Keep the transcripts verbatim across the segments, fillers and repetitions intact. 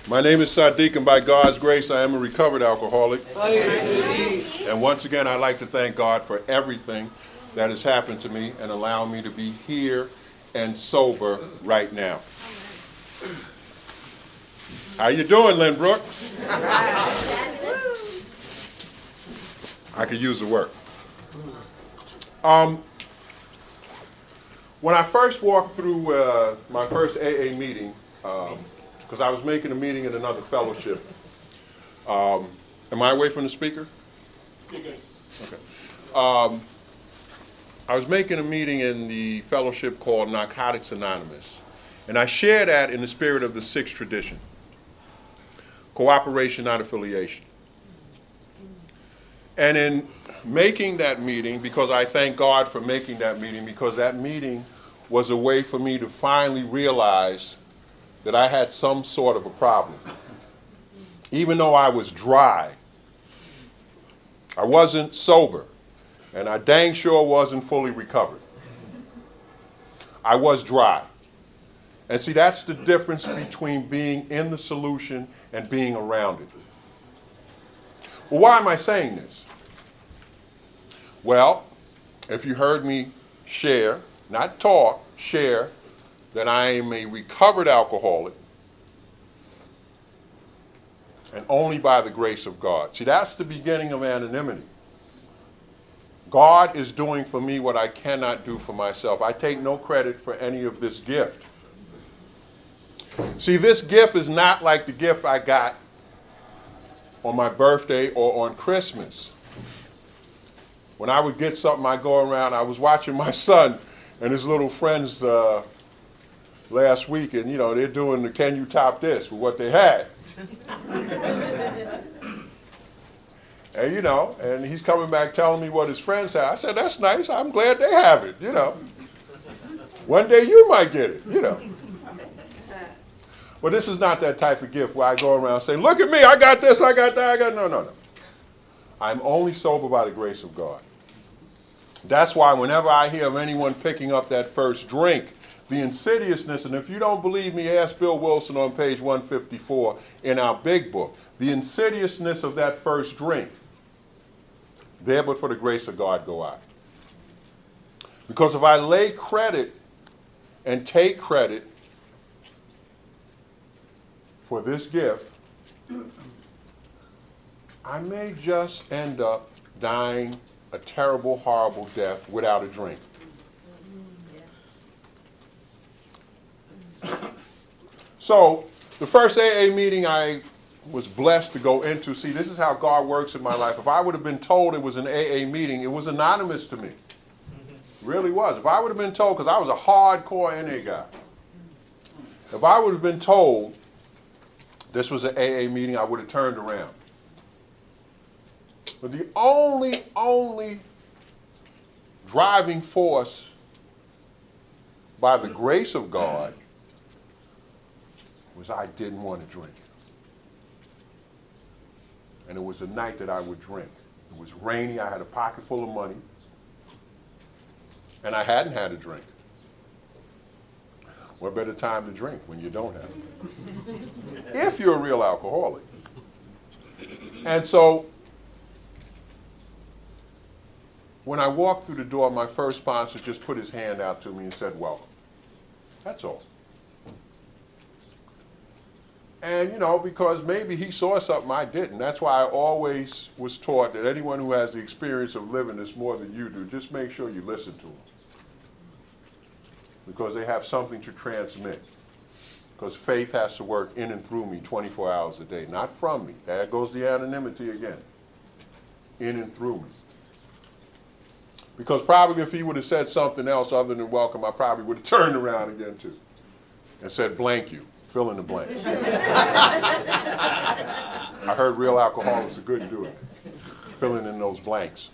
My name is Sadiq, and by God's grace, I am a recovered alcoholic. And once again, I'd like to thank God for everything that has happened to me and allowing me to be here and sober right now. How you doing, Lynbrook? I could use the work. Um, when I first walked through uh, my first A A meeting, um, because I was making a meeting in another fellowship. Um, am I away from the speaker? Okay. Um, I was making a meeting in the fellowship called Narcotics Anonymous. And I share that in the spirit of the sixth tradition. Cooperation, not affiliation. And in making that meeting, because I thank God for making that meeting, because that meeting was a way for me to finally realize that I had some sort of a problem. Even though I was dry, I wasn't sober, and I dang sure wasn't fully recovered. I was dry. And see, that's the difference between being in the solution and being around it. Well, why am I saying this? Well, if you heard me share, not talk, share, that I am a recovered alcoholic, and only by the grace of God. See, that's the beginning of anonymity. God is doing for me what I cannot do for myself. I take no credit for any of this gift. See, this gift is not like the gift I got on my birthday or on Christmas. When I would get something, I go around, I was watching my son and his little friends uh, last week, and you know, they're doing the can you top this with what they had. And you know, and he's coming back telling me what his friends had. I said, that's nice, I'm glad they have it, you know. One day you might get it, you know. But this is not that type of gift where I go around saying, look at me, I got this, I got that, I got, no, no, no. I'm only sober by the grace of God. That's why whenever I hear of anyone picking up that first drink, the insidiousness, and if you don't believe me, ask Bill Wilson on page one fifty-four in our big book, the insidiousness of that first drink, there but for the grace of God go I. Because if I lay credit and take credit for this gift, I may just end up dying a terrible, horrible death without a drink. So, the first A A meeting I was blessed to go into, see, this is how God works in my life. If I would have been told it was an A A meeting, it was anonymous to me. It really was. If I would have been told, because I was a hardcore N A guy, if I would have been told this was an A A meeting, I would have turned around. But the only, only driving force by the grace of God was I didn't want to drink. And it was a night that I would drink. It was rainy, I had a pocket full of money, and I hadn't had a drink. What better time to drink when you don't have it? If you're a real alcoholic. And so, when I walked through the door, my first sponsor just put his hand out to me and said, welcome. That's all. And, you know, because maybe he saw something I didn't. That's why I always was taught that anyone who has the experience of living this more than you do, just make sure you listen to them. Because they have something to transmit. Because faith has to work in and through me twenty-four hours a day, not from me. There goes the anonymity again. In and through me. Because probably if he would have said something else other than welcome, I probably would have turned around again too and said, blank you. Fill in the blank. I heard real alcoholics are good at doing it. Filling in those blanks.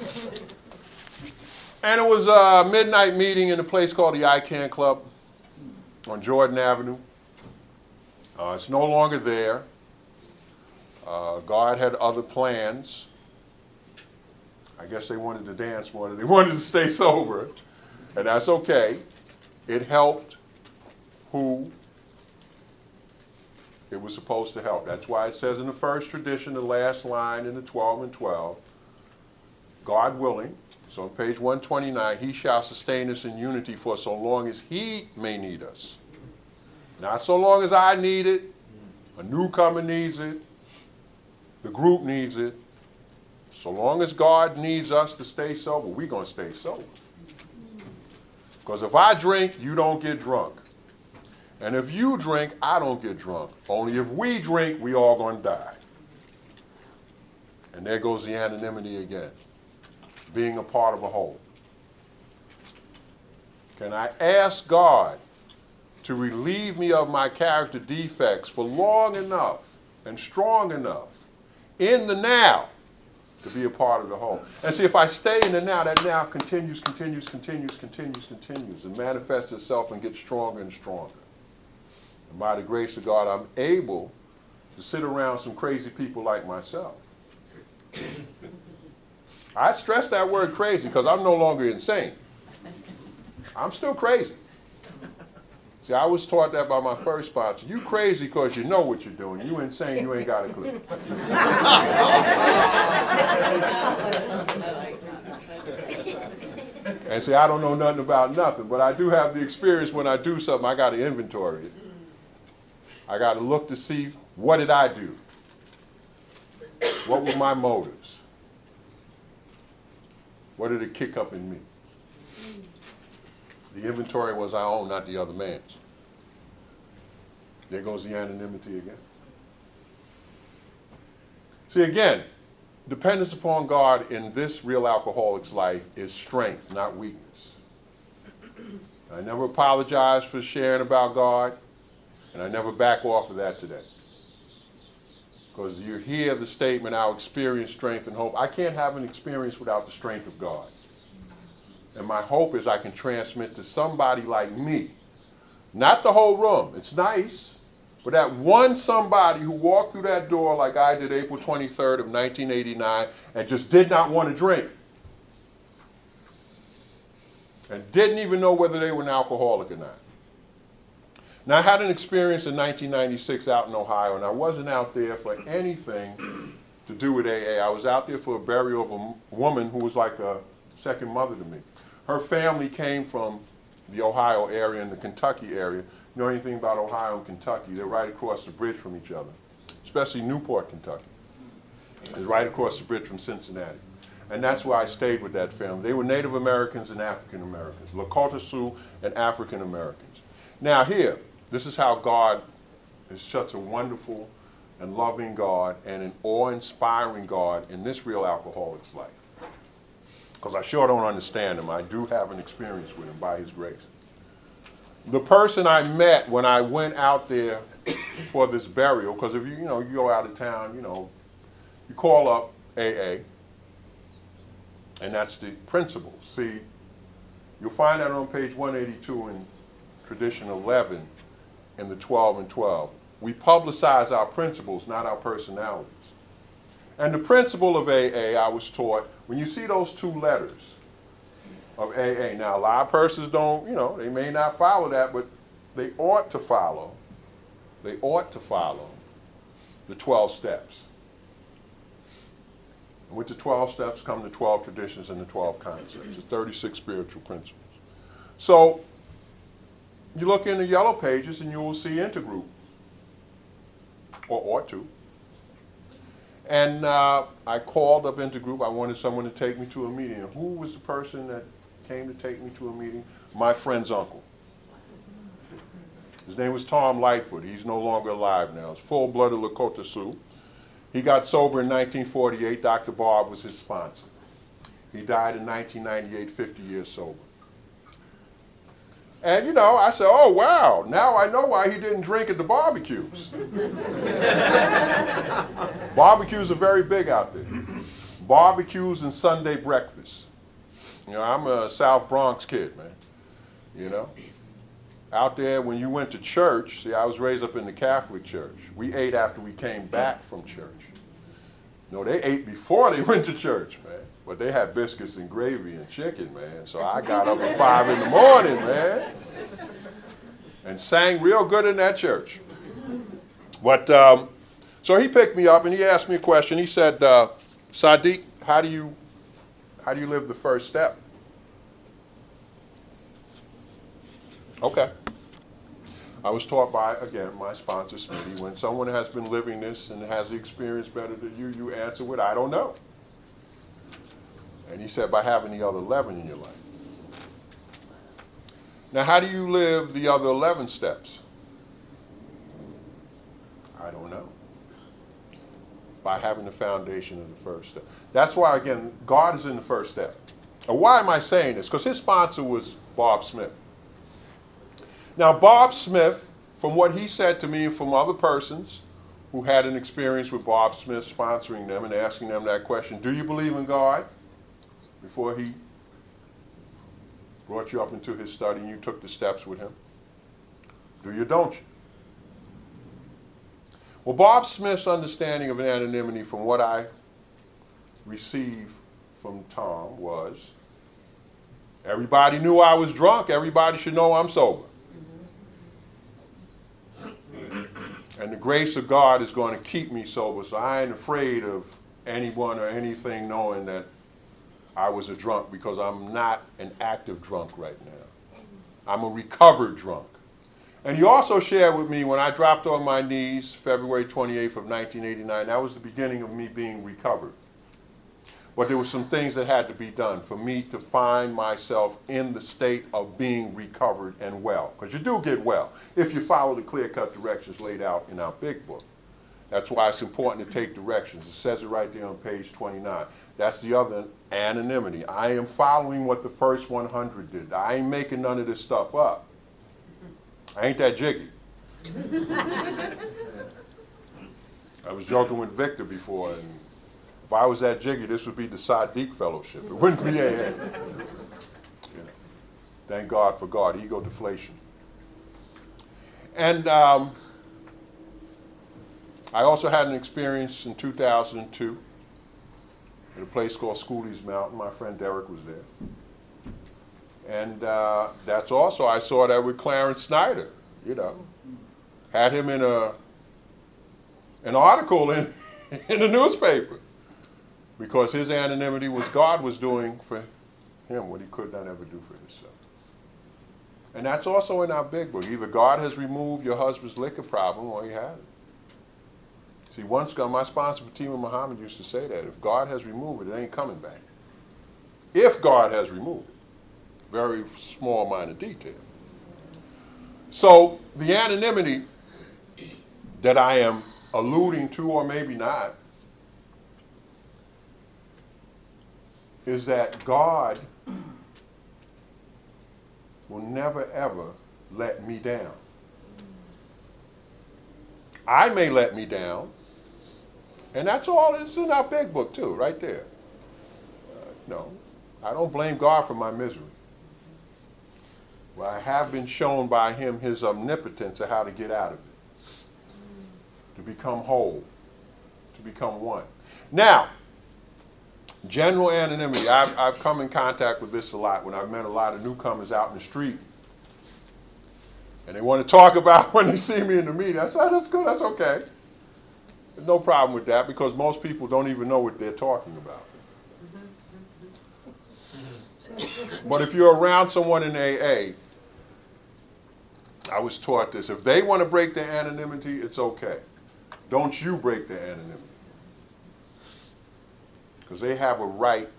And it was a midnight meeting in a place called the I CAN Club on Jordan Avenue. Uh, it's no longer there. Uh, God had other plans. I guess they wanted to dance more than they wanted to stay sober. And that's okay. It helped who it was supposed to help. That's why it says in the first tradition, the last line in the twelve and twelve, God willing, so on page one twenty-nine, he shall sustain us in unity for so long as he may need us. Not so long as I need it, a newcomer needs it, the group needs it. So long as God needs us to stay sober, we're going to stay sober. Because if I drink, you don't get drunk. And if you drink, I don't get drunk. Only if we drink, we all going to die. And there goes the anonymity again. Being a part of a whole. Can I ask God to relieve me of my character defects for long enough and strong enough in the now to be a part of the whole? And see, if I stay in the now, that now continues, continues, continues, continues, continues, and manifests itself and gets stronger and stronger. And by the grace of God, I'm able to sit around some crazy people like myself. I stress that word crazy because I'm no longer insane. I'm still crazy. See, I was taught that by my first sponsor. You crazy because you know what you're doing. You insane, you ain't got a clue. And see, I don't know nothing about nothing, but I do have the experience when I do something, I got to inventory it. I got to look to see, what did I do? What were my motives? What did it kick up in me? The inventory was our own, not the other man's. There goes the anonymity again. See, again, dependence upon God in this real alcoholic's life is strength, not weakness. I never apologize for sharing about God, and I never back off of that today. Because you hear the statement, I'll experience strength and hope. I can't have an experience without the strength of God. And my hope is I can transmit to somebody like me, not the whole room. It's nice, but that one somebody who walked through that door like I did April twenty-third of nineteen eighty-nine and just did not want to drink. And didn't even know whether they were an alcoholic or not. Now, I had an experience in nineteen ninety-six out in Ohio, and I wasn't out there for anything to do with A A. I was out there for a burial of a woman who was like a second mother to me. Her family came from the Ohio area and the Kentucky area. You know anything about Ohio and Kentucky? They're right across the bridge from each other, especially Newport, Kentucky. It's right across the bridge from Cincinnati. And that's where I stayed with that family. They were Native Americans and African Americans, Lakota Sioux and African Americans. Now here, this is how God is such a wonderful and loving God and an awe-inspiring God in this real alcoholic's life. Because I sure don't understand him. I do have an experience with him by his grace. The person I met when I went out there for this burial, because if you, you know, you go out of town, you know, you call up A A, and that's the principle. See, you'll find that on page one eighty-two in tradition eleven in the twelve and twelve. We publicize our principles, not our personalities. And the principle of A A, I was taught, when you see those two letters of A A, now a lot of persons don't, you know, they may not follow that, but they ought to follow, they ought to follow the twelve steps. And with the twelve steps come the twelve traditions and the twelve concepts, the thirty-six spiritual principles. So, you look in the yellow pages and you will see intergroup, or ought to. And uh, I called up intergroup. I wanted someone to take me to a meeting. And who was the person that came to take me to a meeting? My friend's uncle. His name was Tom Lightfoot. He's no longer alive now. He's full-blooded Lakota Sioux. He got sober in nineteen forty-eight. Doctor Barb was his sponsor. He died in nineteen ninety-eight, fifty years sober. And, you know, I said, oh, wow, now I know why he didn't drink at the barbecues. Barbecues are very big out there. Barbecues and Sunday breakfast. You know, I'm a South Bronx kid, man. You know? Out there, when you went to church, see, I was raised up in the Catholic Church. We ate after we came back from church. No, they ate before they went to church, man. But they had biscuits and gravy and chicken, man. So I got up at five in the morning, man, and sang real good in that church. But um, so he picked me up and he asked me a question. He said, uh, Sadiq, how do you how do you live the first step? Okay. I was taught by, again, my sponsor, Smitty, when someone has been living this and has the experience better than you, you answer with, I don't know. And he said, by having the other eleven in your life. Now, how do you live the other eleven steps? I don't know. By having the foundation of the first step. That's why, again, God is in the first step. Now, why am I saying this? Because his sponsor was Bob Smith. Now, Bob Smith, from what he said to me and from other persons who had an experience with Bob Smith sponsoring them and asking them that question, do you believe in God? Before he brought you up into his study and you took the steps with him. Do you, don't you? Well, Bob Smith's understanding of anonymity from what I received from Tom was, everybody knew I was drunk, everybody should know I'm sober. And the grace of God is going to keep me sober, so I ain't afraid of anyone or anything knowing that I was a drunk, because I'm not an active drunk right now. I'm a recovered drunk. And he also shared with me when I dropped on my knees February twenty-eighth of nineteen eighty-nine, that was the beginning of me being recovered. But there were some things that had to be done for me to find myself in the state of being recovered and well. Because you do get well if you follow the clear-cut directions laid out in our big book. That's why it's important to take directions. It says it right there on page twenty-nine. That's the other anonymity. I am following what the first one hundred did. I ain't making none of this stuff up. I ain't that jiggy. I was joking with Victor before, and if I was that jiggy, this would be the Sadiq Fellowship. It wouldn't be A A. You know. Thank God for God, ego deflation. And um, I also had an experience in two thousand two at a place called Schooley's Mountain. My friend Derek was there. And uh, that's also, I saw that with Clarence Snyder, you know. Had him in a an article in, in the newspaper. Because his anonymity was God was doing for him what he could not ever do for himself. And that's also in our big book. Either God has removed your husband's liquor problem or he hasn't. See, once God, my sponsor Fatima Muhammad used to say that, if God has removed it, it ain't coming back. If God has removed it. Very small minor detail. So the anonymity that I am alluding to, or maybe not, is that God will never ever let me down. I may let me down, and that's all. It's in our big book too, right there. Uh, no, I don't blame God for my misery. Well, I have been shown by him his omnipotence of how to get out of it, to become whole, to become one. Now, general anonymity, I've, I've come in contact with this a lot when I've met a lot of newcomers out in the street. And they want to talk about when they see me in the meeting. I said, that's good, that's okay. There's no problem with that because most people don't even know what they're talking about. But if you're around someone in A A, I was taught this. If they want to break their anonymity, it's okay. Don't you break their anonymity. Because they have a right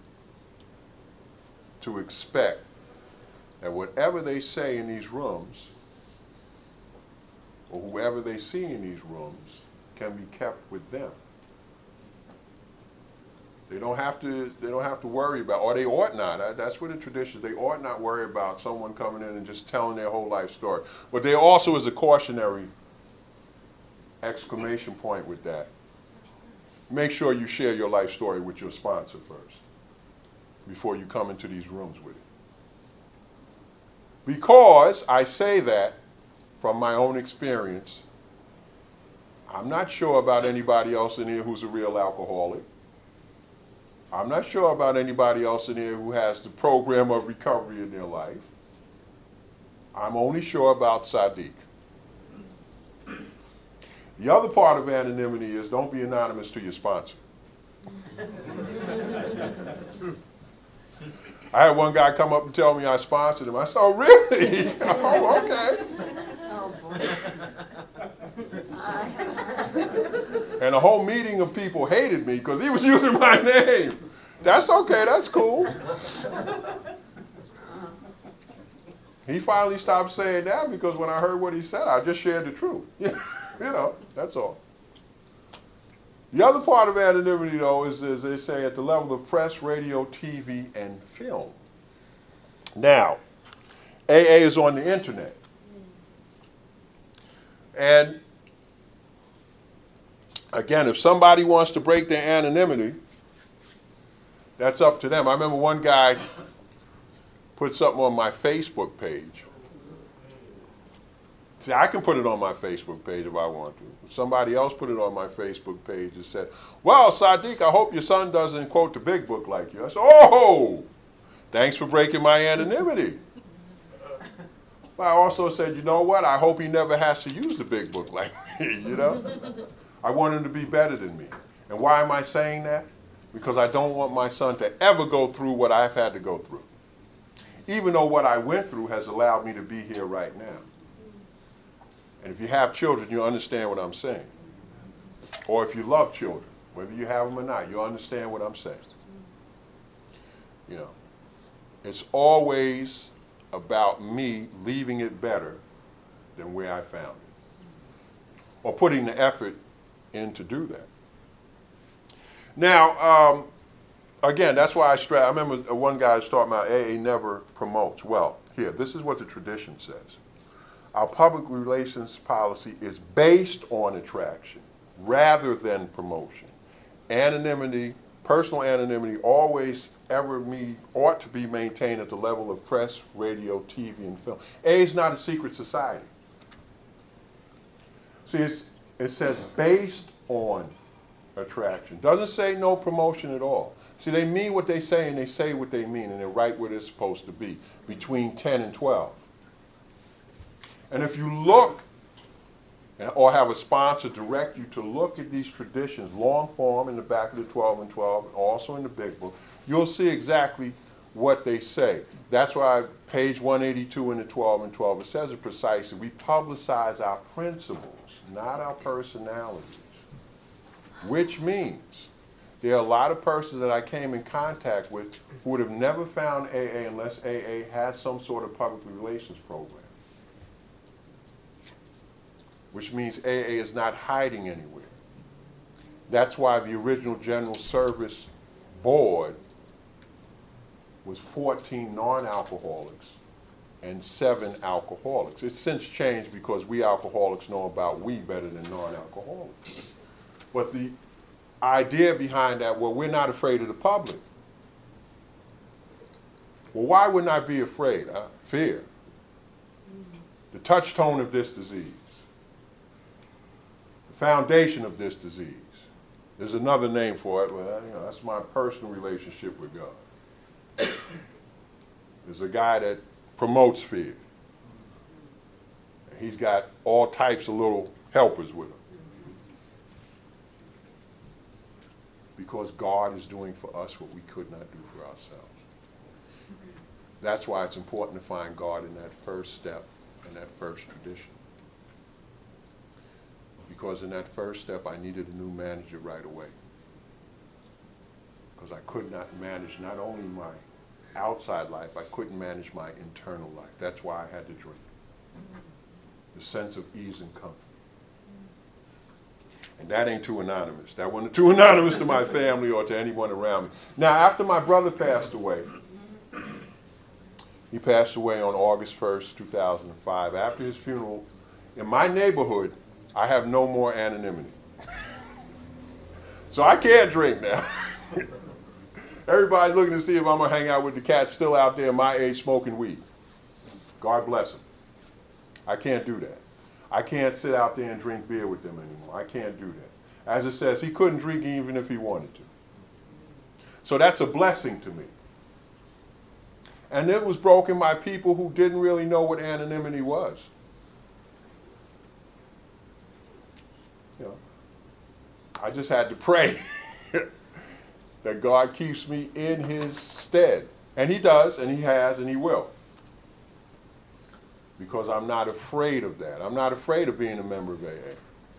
to expect that whatever they say in these rooms, or whoever they see in these rooms, can be kept with them. They don't have to. They don't have to worry about, or they ought not. That's what the tradition is. They ought not worry about someone coming in and just telling their whole life story. But there also is a cautionary exclamation point with that. Make sure you share your life story with your sponsor first before you come into these rooms with it. Because I say that from my own experience, I'm not sure about anybody else in here who's a real alcoholic. I'm not sure about anybody else in here who has the program of recovery in their life. I'm only sure about Sadiq. The other part of anonymity is don't be anonymous to your sponsor. I had one guy come up and tell me I sponsored him. I said, oh, really? Oh, okay. Oh, boy. And a whole meeting of people hated me because he was using my name. That's okay, that's cool. He finally stopped saying that because when I heard what he said, I just shared the truth. You know, that's all. The other part of anonymity, though, is, as they say, at the level of press, radio, T V, and film. Now, A A is on the internet. And again, if somebody wants to break their anonymity, that's up to them. I remember one guy put something on my Facebook page. See, I can put it on my Facebook page if I want to. Somebody else put it on my Facebook page and said, well, Sadiq, I hope your son doesn't quote the big book like you. I said, oh, thanks for breaking my anonymity. But I also said, you know what? I hope he never has to use the big book like me, you know? I want him to be better than me. And why am I saying that? Because I don't want my son to ever go through what I've had to go through. Even though what I went through has allowed me to be here right now. And if you have children, you understand what I'm saying. Or if you love children, whether you have them or not, you understand what I'm saying. You know, it's always about me leaving it better than where I found it. Or putting the effort in to do that. Now, um, again, that's why I stress. I remember one guy was talking about A A never promotes. Well, here, this is what the tradition says. Our public relations policy is based on attraction rather than promotion. Anonymity, personal anonymity, always ever me ought to be maintained at the level of press, radio, T V, and film. A is not a secret society. See, it's, it says based on attraction. Doesn't say no promotion at all. See, they mean what they say and they say what they mean, and they're right where they're supposed to be, between ten and twelve. And if you look, or have a sponsor direct you to look at these traditions, long form in the back of the twelve and twelve, and also in the big book, you'll see exactly what they say. That's why page one eighty-two in the twelve and twelve, it says it precisely. We publicize our principles, not our personalities. Which means there are a lot of persons that I came in contact with who would have never found A A unless A A had some sort of public relations program. Which means A A is not hiding anywhere. That's why the original General Service Board was fourteen non-alcoholics and seven alcoholics. It's since changed because we alcoholics know about we better than non-alcoholics. But the idea behind that, well, we're not afraid of the public. Well, why wouldn't I be afraid? Huh? Fear. The touchstone of this disease. Foundation of this disease. There's another name for it, but you know, that's my personal relationship with God. There's a guy that promotes fear. He's got all types of little helpers with him. Because God is doing for us what we could not do for ourselves. That's why it's important to find God in that first step, in that first tradition. Because in that first step, I needed a new manager right away. Because I could not manage not only my outside life, I couldn't manage my internal life. That's why I had to drink. The sense of ease and comfort. And that ain't too anonymous. That wasn't too anonymous to my family or to anyone around me. Now, after my brother passed away, he passed away on August first, two thousand five. After his funeral, in my neighborhood, I have no more anonymity. So I can't drink now. Everybody's looking to see if I'm going to hang out with the cats still out there my age smoking weed. God bless them. I can't do that. I can't sit out there and drink beer with them anymore. I can't do that. As it says, he couldn't drink even if he wanted to. So that's a blessing to me. And it was broken by people who didn't really know what anonymity was. You know, I just had to pray that God keeps me in his stead. And he does, and he has, and he will. Because I'm not afraid of that. I'm not afraid of being a member of A A.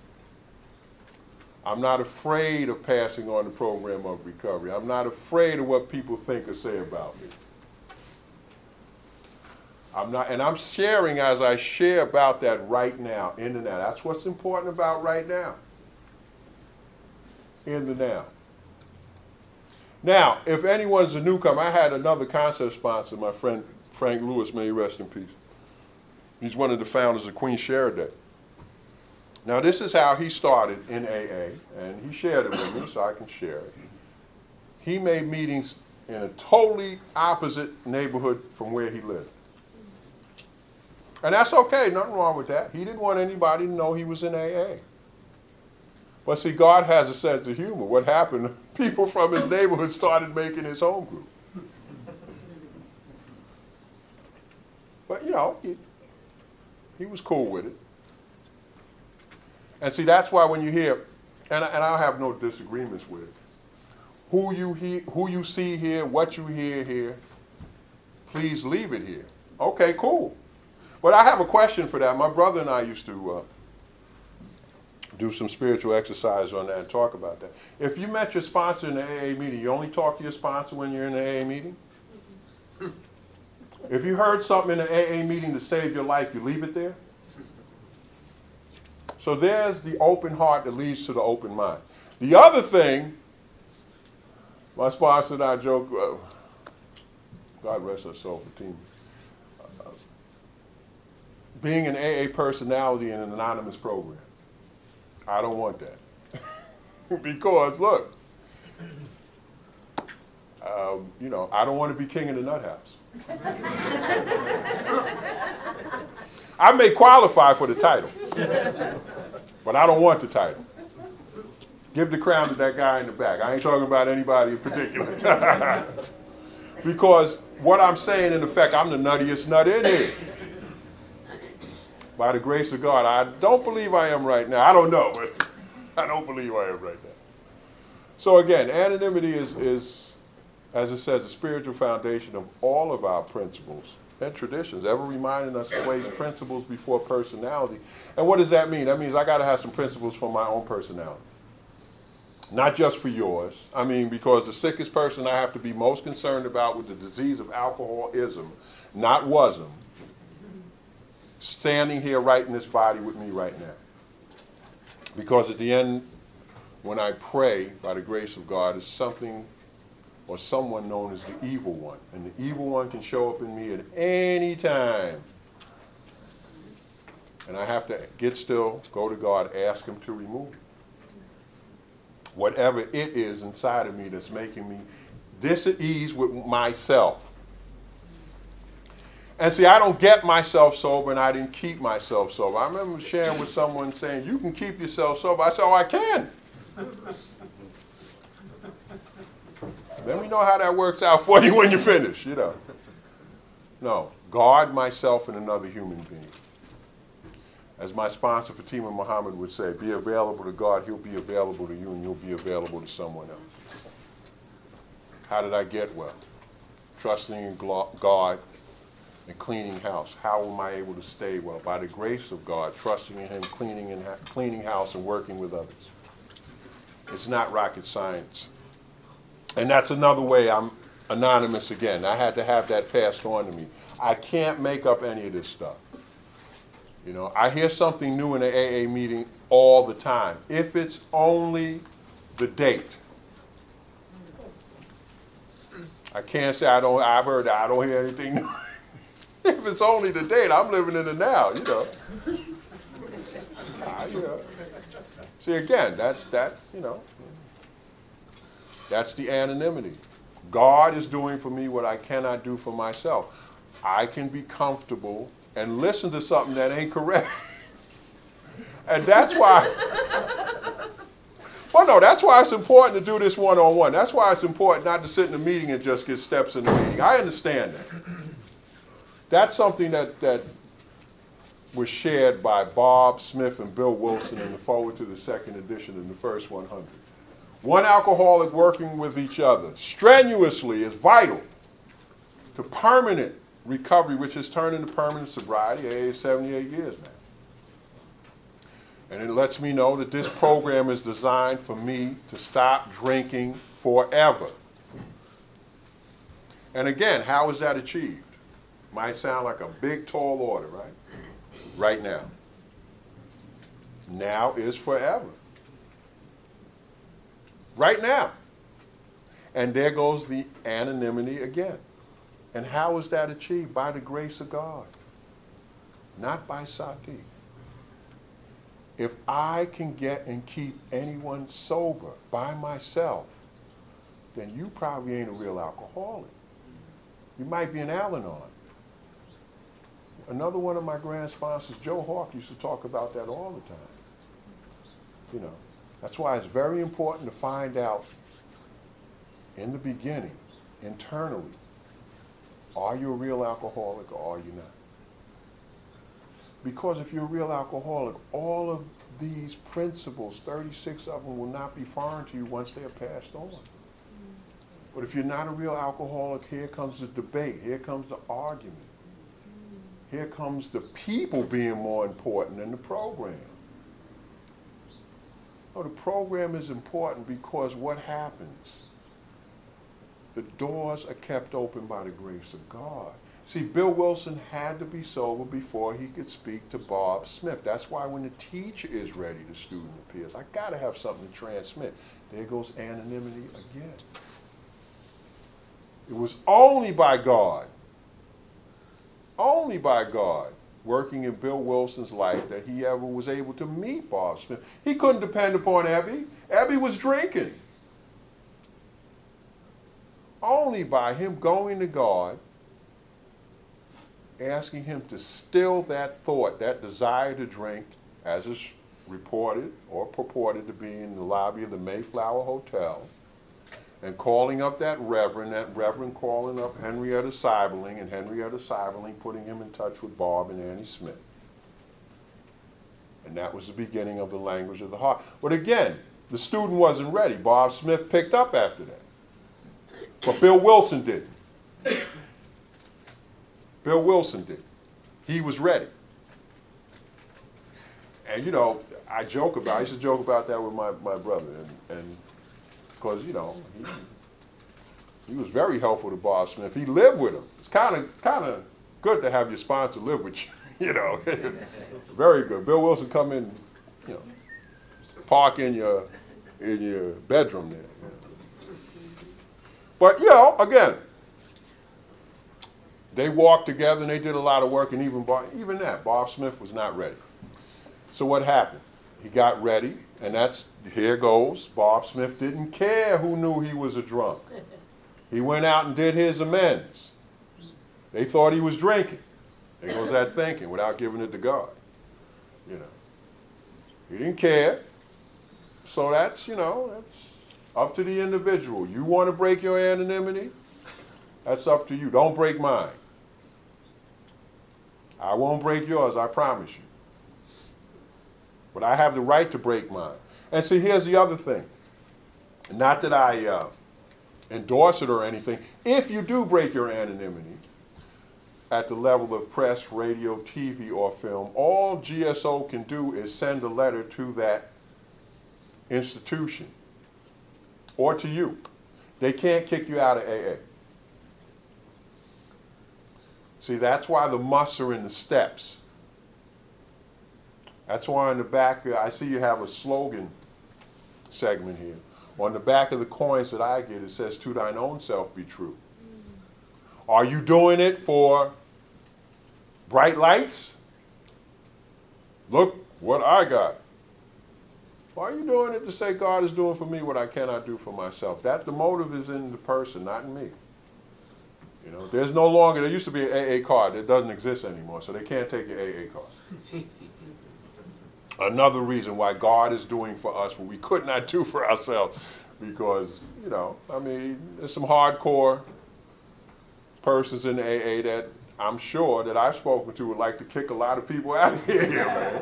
I'm not afraid of passing on the program of recovery. I'm not afraid of what people think or say about me. I'm not, and I'm sharing as I share about that right now, in the now. That's what's important about right now. In the now. Now, if anyone's a newcomer, I had another concept sponsor, my friend Frank Lewis, may he rest in peace. He's one of the founders of Queen Sheridan. Now, this is how he started in A A, and he shared it with me, so I can share it. He made meetings in a totally opposite neighborhood from where he lived. And that's okay, nothing wrong with that. He didn't want anybody to know he was in A A. But see, God has a sense of humor. What happened, people from his neighborhood started making his home group. But, you know, he, he was cool with it. And see, that's why when you hear, and, and I have no disagreements with it, who you, hear, who you see here, what you hear here, please leave it here. Okay, cool. But I have a question for that. My brother and I used to uh, do some spiritual exercise on that and talk about that. If you met your sponsor in an A A meeting, you only talk to your sponsor when you're in an A A meeting? If you heard something in an A A meeting to save your life, you leave it there? So there's the open heart that leads to the open mind. The other thing, my sponsor and I joke, uh, God rest her soul, Fatima, uh, being an A A personality in an anonymous program. I don't want that. Because, look, um, you know, I don't want to be king of the nut house. I may qualify for the title, but I don't want the title. Give the crown to that guy in the back. I ain't talking about anybody in particular. Because what I'm saying, in effect, I'm the nuttiest nut in here. By the grace of God, I don't believe I am right now. I don't know, but I don't believe I am right now. So again, anonymity is, is, as it says, the spiritual foundation of all of our principles and traditions, ever reminding us to place principles before personality. And what does that mean? That means I got to have some principles for my own personality. Not just for yours. I mean, because the sickest person I have to be most concerned about with the disease of alcoholism, not wasm, standing here right in this body with me right now. Because at the end, when I pray, by the grace of God, is something or someone known as the evil one. And the evil one can show up in me at any time. And I have to get still, go to God, ask him to remove it. Whatever it is inside of me that's making me dis at ease with myself. And see, I don't get myself sober, and I didn't keep myself sober. I remember sharing with someone saying, you can keep yourself sober. I said, oh, I can. Let me know how that works out for you when you finish, you know. No, guard myself and another human being. As my sponsor, Fatima Muhammad, would say, be available to God, he'll be available to you, and you'll be available to someone else. How did I get well? Trusting in God and cleaning house. How am I able to stay well? By the grace of God, trusting in him, cleaning, and ha- cleaning house and working with others. It's not rocket science. And that's another way I'm anonymous again. I had to have that passed on to me. I can't make up any of this stuff. You know, I hear something new in an A A meeting all the time. If it's only the date. I can't say I don't, I've heard that I don't hear anything new. If it's only the date, I'm living in the now, you know. uh, you know. See, again, that's that, you know. That's the anonymity. God is doing for me what I cannot do for myself. I can be comfortable and listen to something that ain't correct. And that's why, well, no, that's why it's important to do this one-on-one. That's why it's important not to sit in a meeting and just get steps in the meeting. I understand that. That's something that, that was shared by Bob Smith and Bill Wilson in the forward to the second edition in the first one hundred. One alcoholic working with each other strenuously is vital to permanent recovery, which has turned into permanent sobriety at age seventy-eight years now. And it lets me know that this program is designed for me to stop drinking forever. And again, how is that achieved? Might sound like a big, tall order, right? Right now. Now is forever. Right now. And there goes the anonymity again. And how is that achieved? By the grace of God. Not by sati. If I can get and keep anyone sober by myself, then you probably ain't a real alcoholic. You might be an Al-Anon. Another one of my grand sponsors, Joe Hawk, used to talk about that all the time. You know, that's why it's very important to find out in the beginning, internally, are you a real alcoholic or are you not? Because if you're a real alcoholic, all of these principles, thirty-six of them, will not be foreign to you once they are passed on. But if you're not a real alcoholic, here comes the debate, here comes the argument. Here comes the people being more important than the program. Oh, the program is important because what happens? The doors are kept open by the grace of God. See, Bill Wilson had to be sober before he could speak to Bob Smith. That's why when the teacher is ready, the student appears. I got to have something to transmit. There goes anonymity again. It was only by God, only by God, working in Bill Wilson's life that he ever was able to meet Bob Smith. He couldn't depend upon Ebby. Ebby was drinking. Only by him going to God, asking him to still that thought, that desire to drink, as is reported or purported to be in the lobby of the Mayflower Hotel, and calling up that reverend, that reverend calling up Henrietta Seiberling, and Henrietta Seiberling putting him in touch with Bob and Annie Smith. And that was the beginning of the language of the heart. But again, the student wasn't ready. Bob Smith picked up after that. But Bill Wilson didn't. Bill Wilson did. He was ready. And, you know, I joke about, I used to joke about that with my, my brother. And, and because, you know, he, he was very helpful to Bob Smith. He lived with him. It's kind of kind of good to have your sponsor live with you, you know. Very good. Bill Wilson come in, you know, park in your, in your bedroom there. You know. But, you know, again, they walked together and they did a lot of work, and even Bob, even that, Bob Smith was not ready. So what happened? He got ready, and that's, here goes, Bob Smith didn't care who knew he was a drunk. He went out and did his amends. They thought he was drinking. There goes that thinking without giving it to God. You know. He didn't care. So that's, you know, that's up to the individual. You want to break your anonymity? That's up to you. Don't break mine. I won't break yours, I promise you. But I have the right to break mine. And see, here's the other thing. Not that I uh, endorse it or anything. If you do break your anonymity at the level of press, radio, T V, or film, all G S O can do is send a letter to that institution or to you. They can't kick you out of A A. See, that's why the musts are in the steps. That's why on the back, I see you have a slogan segment here. On the back of the coins that I get, it says, "To thine own self be true." Are you doing it for bright lights? Look what I got. Or are you doing it to say God is doing for me what I cannot do for myself? That the motive is in the person, not in me. You know, there's no longer, there used to be an A A card that doesn't exist anymore, so they can't take your A A card. Another reason why God is doing for us what we could not do for ourselves, because, you know, I mean, there's some hardcore persons in the A A that I'm sure that I've spoken to would like to kick a lot of people out of here, man.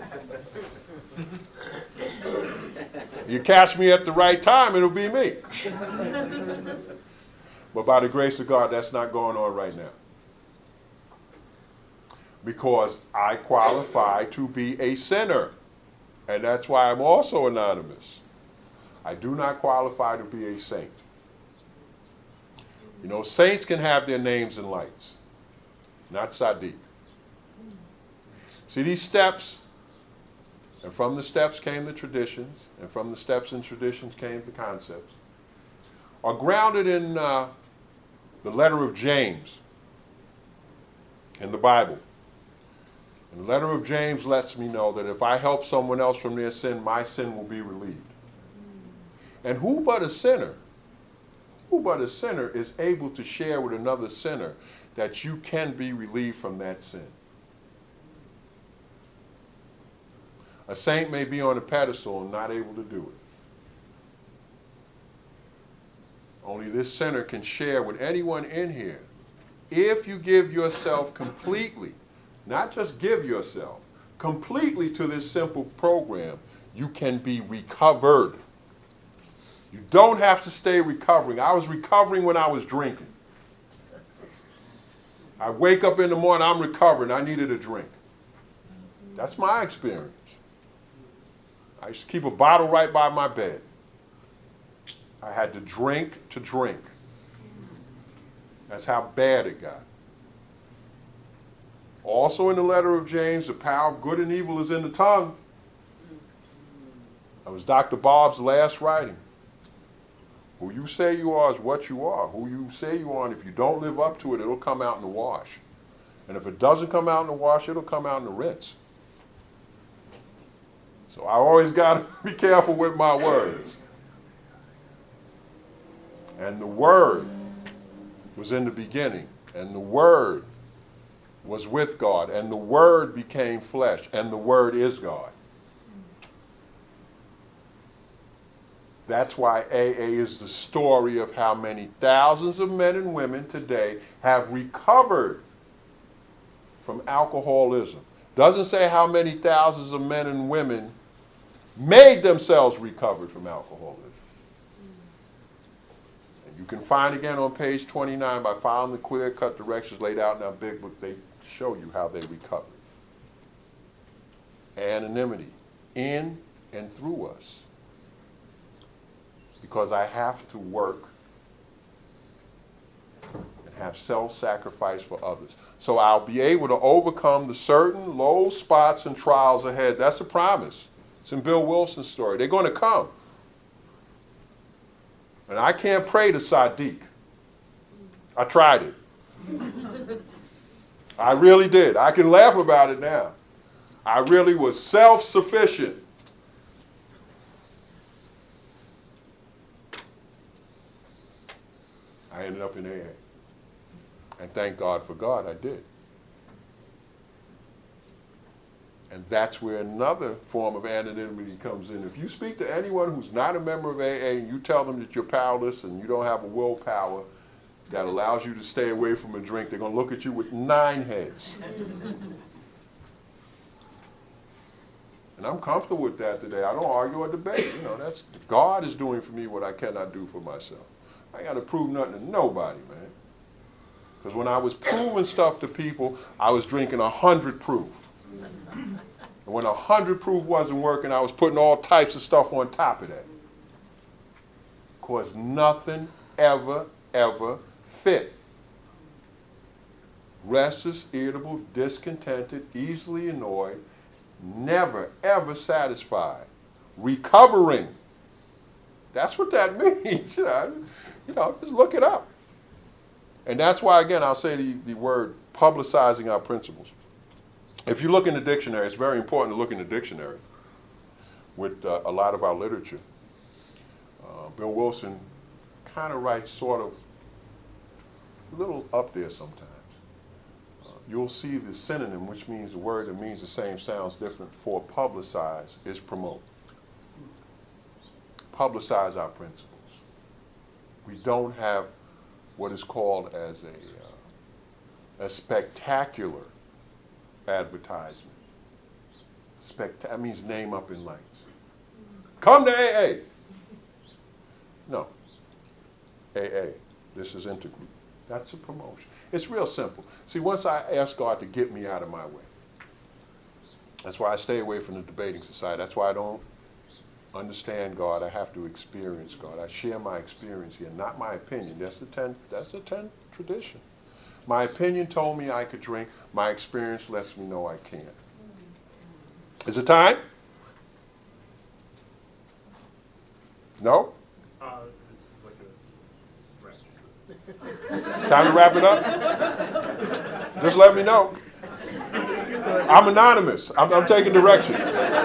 You catch me at the right time, it'll be me. But by the grace of God, that's not going on right now. Because I qualify to be a sinner. And that's why I'm also anonymous. I do not qualify to be a saint. You know, saints can have their names in lights, not Sadiq. See these steps? And from the steps came the traditions, and from the steps and traditions came the concepts, are grounded in uh, the letter of James in the Bible. And the letter of James lets me know that if I help someone else from their sin, my sin will be relieved. And who but a sinner, who but a sinner is able to share with another sinner that you can be relieved from that sin? A saint may be on a pedestal and not able to do it. Only this sinner can share with anyone in here. If you give yourself completely, not just give yourself, completely to this simple program, you can be recovered. You don't have to stay recovering. I was recovering when I was drinking. I wake up in the morning, I'm recovering, I needed a drink. That's my experience. I used to keep a bottle right by my bed. I had to drink to drink. That's how bad it got. Also in the letter of James, the power of good and evil is in the tongue. That was Doctor Bob's last writing. Who you say you are is what you are. Who you say you are, and if you don't live up to it, it'll come out in the wash. And if it doesn't come out in the wash, it'll come out in the rinse. So I always got to be careful with my words. And the Word was in the beginning, and the Word was with God, and the Word became flesh, and the Word is God. That's why A A is the story of how many thousands of men and women today have recovered from alcoholism. Doesn't say how many thousands of men and women made themselves recovered from alcoholism. And you can find again on page twenty-nine by following the clear-cut directions laid out in our big book. They show you how they recovered. Anonymity in and through us. Because I have to work and have self-sacrifice for others. So I'll be able to overcome the certain low spots and trials ahead. That's a promise. It's in Bill Wilson's story. They're going to come. And I can't pray to Sadiq. I tried it. I really did. I can laugh about it now. I really was self-sufficient. I ended up in A A. And thank God for God, I did. And that's where another form of anonymity comes in. If you speak to anyone who's not a member of A A and you tell them that you're powerless and you don't have a willpower that allows you to stay away from a drink, they're going to look at you with nine heads. And I'm comfortable with that today. I don't argue or debate. You know, that's God is doing for me what I cannot do for myself. I ain't got to prove nothing to nobody, man. Because when I was proving stuff to people, I was drinking a hundred proof. And when a hundred proof wasn't working, I was putting all types of stuff on top of that. Because nothing ever, ever fit. Restless, irritable, discontented, easily annoyed, never, ever satisfied. Recovering. That's what that means. You know, you know, just look it up. And that's why, again, I'll say the, the word publicizing our principles. If you look in the dictionary, it's very important to look in the dictionary with uh, a lot of our literature. Uh, Bill Wilson kind of writes sort of a little up there sometimes. Uh, you'll see the synonym, which means the word that means the same sounds different for publicize, is promote. Publicize our principles. We don't have what is called as a uh, a spectacular advertisement. Spect- that means name up in lights. Come to A A. No. A A. This is intergroup. That's a promotion. It's real simple. See, once I ask God to get me out of my way, that's why I stay away from the debating society. That's why I don't understand God. I have to experience God. I share my experience here, not my opinion. That's the ten, that's the ten tradition. My opinion told me I could drink. My experience lets me know I can't. Is it time? No? Uh, this is like a stretch. It's time to wrap it up? Just let me know. I'm anonymous. I'm, I'm taking direction.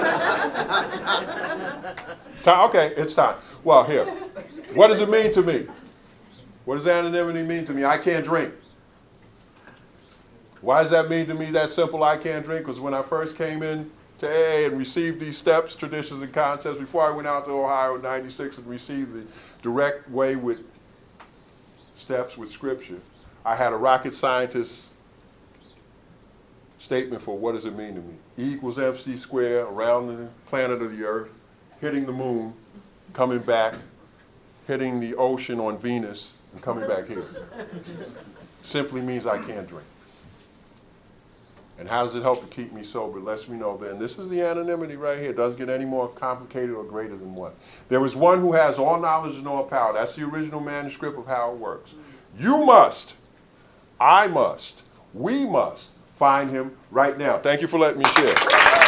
Time, okay, it's time. Well, here. What does it mean to me? What does anonymity mean to me? I can't drink. Why does that mean to me that simple, I can't drink? Because when I first came in to A A and received these steps, traditions, and concepts, before I went out to Ohio in ninety-six and received the direct way with steps with scripture, I had a rocket scientist statement for what does it mean to me. E equals mc squared around the planet of the earth, hitting the moon, coming back, hitting the ocean on Venus, and coming back here. Simply means I can't drink. And how does it help to keep me sober? It lets me know then this is the anonymity right here. It doesn't get any more complicated or greater than what. There is one who has all knowledge and all power. That's the original manuscript of how it works. You must, I must, we must find him right now. Thank you for letting me share.